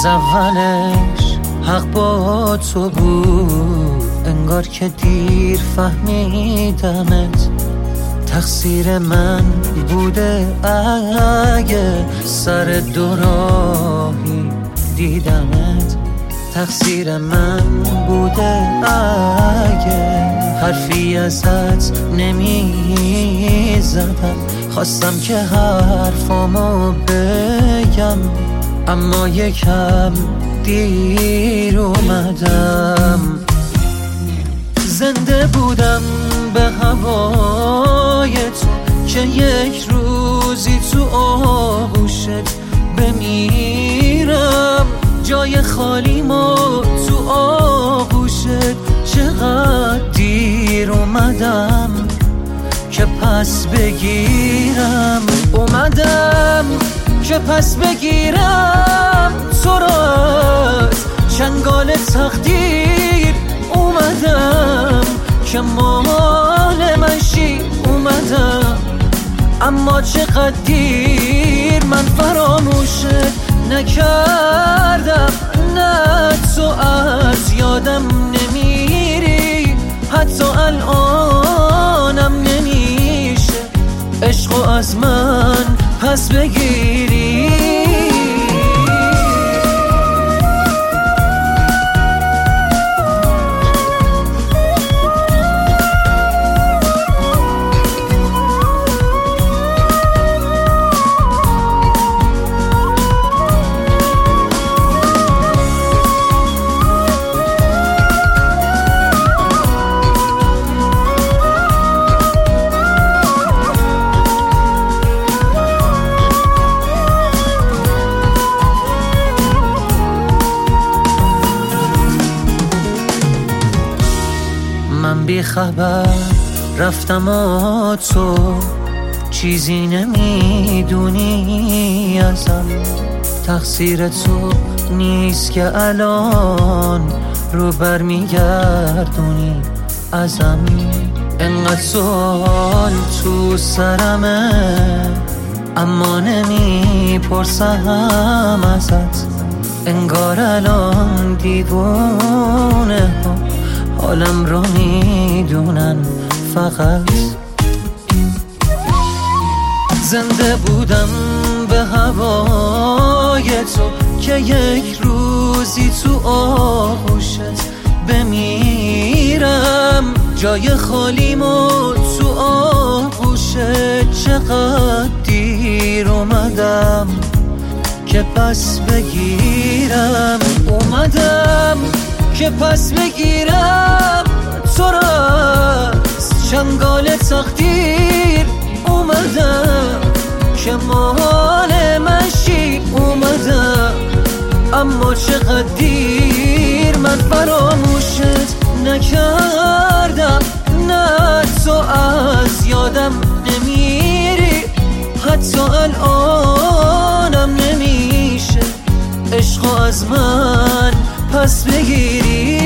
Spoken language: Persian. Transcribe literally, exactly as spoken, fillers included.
از اولش حق با تو بود، انگار که دیر فهمیدمت. تقصیر من بوده اگه سر دو راهی دیدمت. تقصیر من بوده اگه حرفی ازت نمی زدم. خواستم که حرفامو بگم اما یکم دیر اومدم. زنده بودم به هوای تو که یک روزی تو آغوشت بمیرم. جای خالیمو تو آغوشت چقدر دیر اومدم که پس بگیرم. اومدم که پس بگیرم تو را از چنگال تقدیر. اومدم که مال من شی. اومدم اما چقدر دیر من فراموشت نکردم. نه تو از یادم نمیری، حتی الانم نمیشه عشقو از من پس بگیری. من بی خبر رفتم و تو چیزی نمیدونی ازم. تقصیر تو نیست که الان رو بر میگردونی ازم. انقدر سوال تو سرمه اما نمیپرسم ازت. انگار الان دیوونه ها حالم رو میدونن فقط. زنده بودم به هوای تو که یک روزی تو آغوشت بمیرم. جای خالیمو تو آغوشت چقدر دیر اومدم که پس بگیرم. اومدم که پس بگیرم تو را از چنگال تقدیر. اومدم که مال من شی. اومدم اما چقدر دیر من فراموشت نکردم. نه تو از یادم نمیری، حتی الانم نمیشه عشقو از من پس بگیری.